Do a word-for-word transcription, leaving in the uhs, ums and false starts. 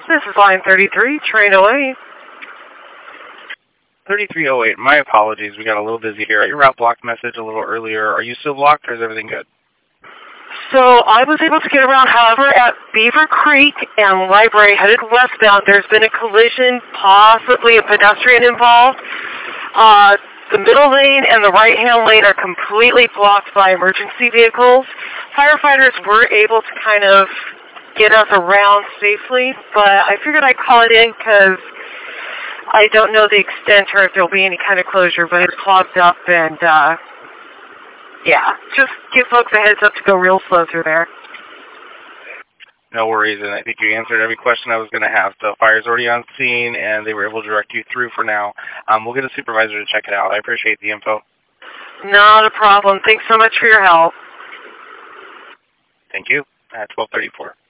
This is line thirty-three, train oh eight. thirty-three oh eight, my apologies. We got a little busy here. Your route blocked message a little earlier. Are you still blocked or is everything good? So I was able to get around. However, at Beaver Creek and Library headed westbound, there's been a collision, possibly a pedestrian involved. Uh, the middle lane and the right-hand lane are completely blocked by emergency vehicles. Firefighters were able to kind of get us around safely, but I figured I'd call it in because I don't know the extent or if there'll be any kind of closure, but it's clogged up and, uh, yeah, just give folks a heads up to go real slow through there. No worries, and I think you answered every question I was going to have. So fire's already on scene, and they were able to direct you through for now. Um, we'll get a supervisor to check it out. I appreciate the info. Not a problem. Thanks so much for your help. Thank you. At twelve thirty-four.